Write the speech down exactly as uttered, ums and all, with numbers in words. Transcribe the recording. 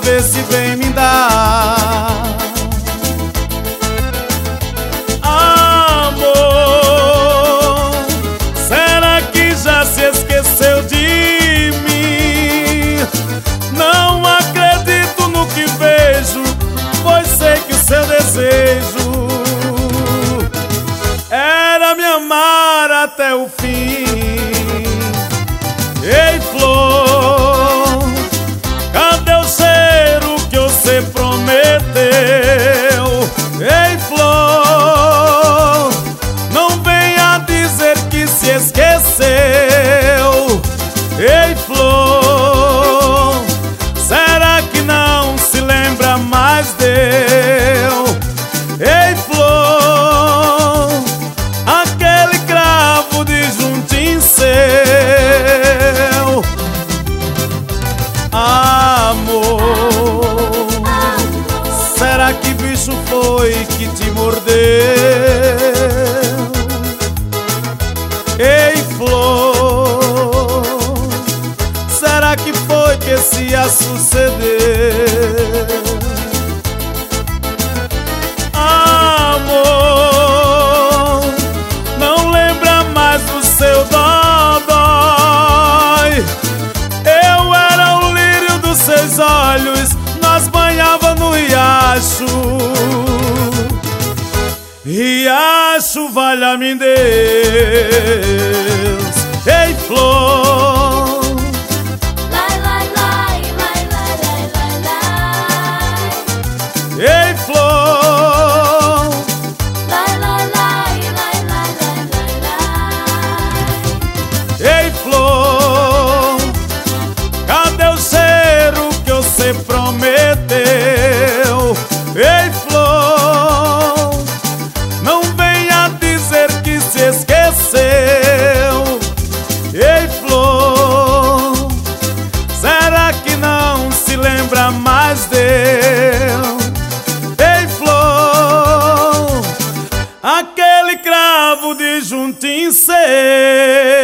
vê se vem me dar. Amor, será que já se esqueceu de mim? Não acredito no que vejo, pois sei que o seu desejo era me amar até o fim. Ei, flor, cadê o cheiro que você prometeu? Ei, flor, não venha dizer que se esqueceu. Ei, flor, será que não se lembra mais de eu? Ei, flor, aquele cravo de juntinho seu. Amor, será que bicho foi que te mordeu? Ei, flor, será que foi que se ia suceder? Amor, não lembra mais do seu dodói. Eu era o lírio dos seus olhos, nós banhava no riacho. Riacho, valha-me Deus. Ei, flor, Lai, lai, lai, lai, lai, lai, lai. ei, flor, Lai, lai, lai, lai, lai, lai, lai. ei, flor, cadê o cheiro que você prometeu? Ei, flor, não venha dizer que se esqueceu. Ei, flor, será que não se lembra mais de eu? Ei, flor, aquele cravo de juntinho seu.